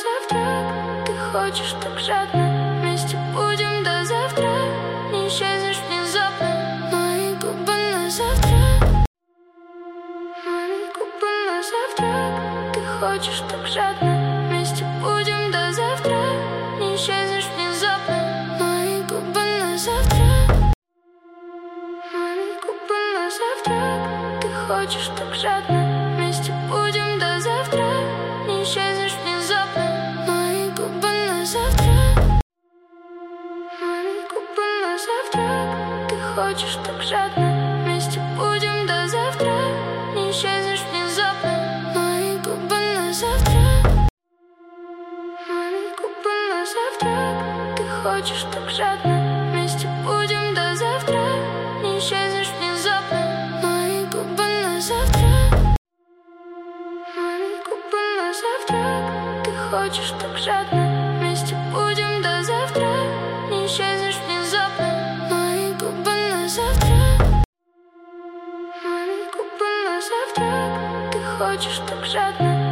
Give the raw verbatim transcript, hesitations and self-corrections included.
завтрак. Ты хочешь так жадно, вместе будем до завтра. Не исчезнешь внезапно. Мои губы на завтрак. Мои губы на завтрак. Ты хочешь так жадно, вместе будем до завтра. Не исчезнешь внезапно. Мои губы на завтрак. Мои губы на завтрак. Ты хочешь так жадно, вместе будем до завтра. Не исчезнешь внезапно. Мои губы на завтрак. Мои губы на завтрак. Ты хочешь так жадно, вместе будем до завтра. Не исчезнешь внезапно. Мои губы на завтрак. Мои губы на завтрак. Ты хочешь так жадно, вместе будем до завтра. Не исчезнешь внезапно. Мои губы на завтрак. Мои губы на завтрак. Ты хочешь так жадно, вместе будем до завтра. Не исчезнешь внезапно. Мои губы на завтрак. Мои губы на завтрак. Ты хочешь так жадно,